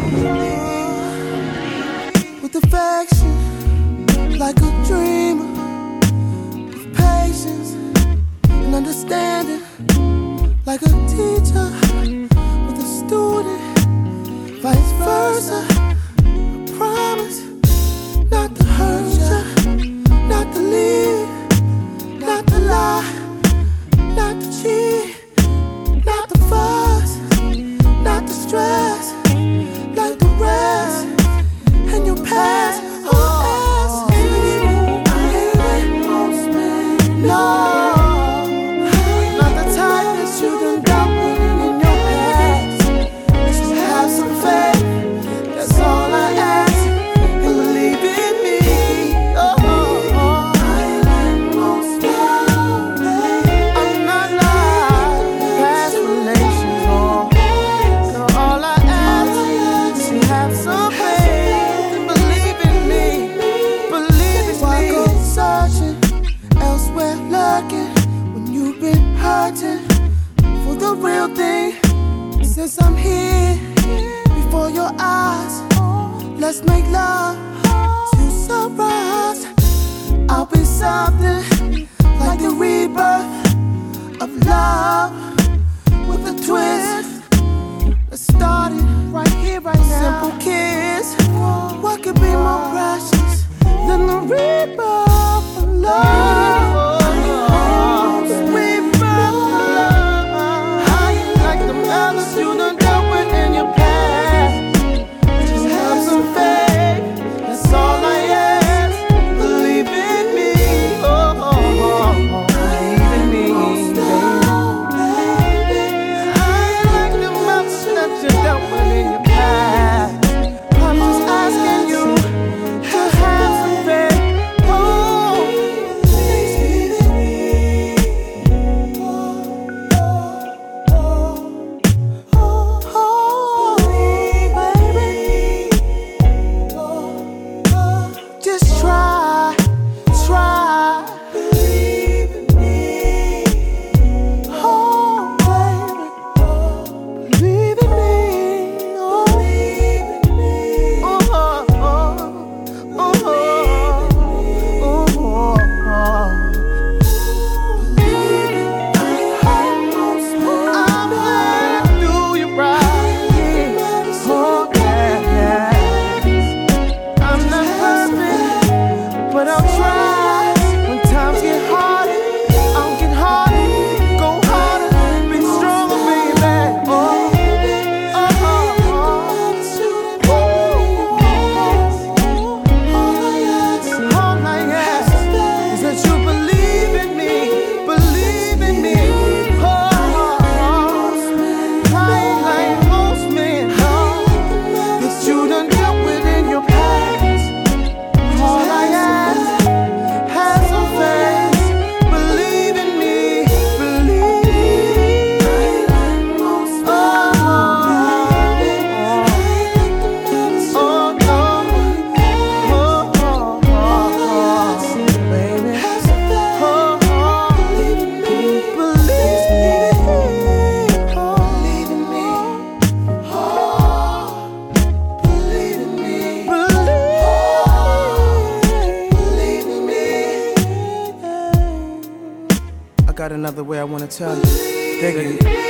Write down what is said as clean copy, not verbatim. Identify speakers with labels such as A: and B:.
A: With affection, like a dreamer, with patience and understanding, like a teacher with a student, vice versa. I promise not to hurt you, not to leave, not to lie, not to cheat, not to fuss, not to stress, like the rest. And your past, for the real thing. Since I'm here before your eyes, let's make love to sunrise. I'll be something like the rebirth of love with a twist. Let's start it right here, right now. Simple kiss. What could be more precious than the rebirth of love? You done dealt with in your past. Just have some faith, that's all I ask. Believe in me, believe in me, baby. I ain't like the mountains that you dealt with in your past. I'm just asking you to have some faith. Got another way I wanna tell you. Dig it.